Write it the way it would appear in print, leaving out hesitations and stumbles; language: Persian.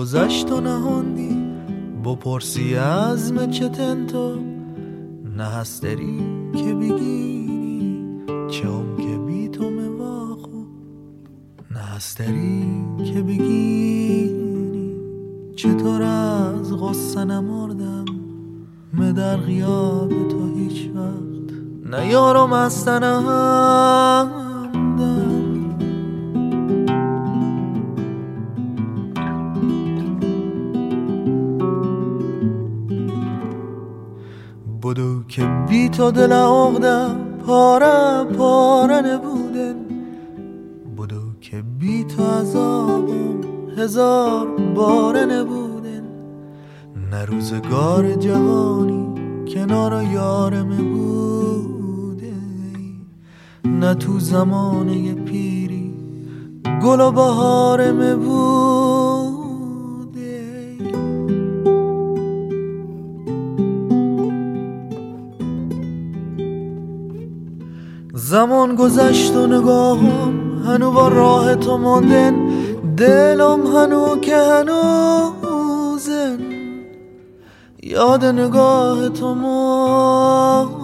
گذشت و نهاندی بپرسی از چتن تو، نه هست داری که بگیری چون که بی تو مواخو، نه هست داری که بگیری چطور از غصه نمردم در غیاب تو هیچ وقت نیارم استنم بدو که بی تو دل عقدم پاره پاره نبودن، بدو که بی تو عذابم هزار باره نبودن، نه روزگار جهانی کنار یارم بوده، نه تو زمانه پیری گل و بهارم بوده. زمان گذشت و نگاهم هنو با راه تو ماندن، دلم هنو که هنوزن یاد نگاه تو ماندن.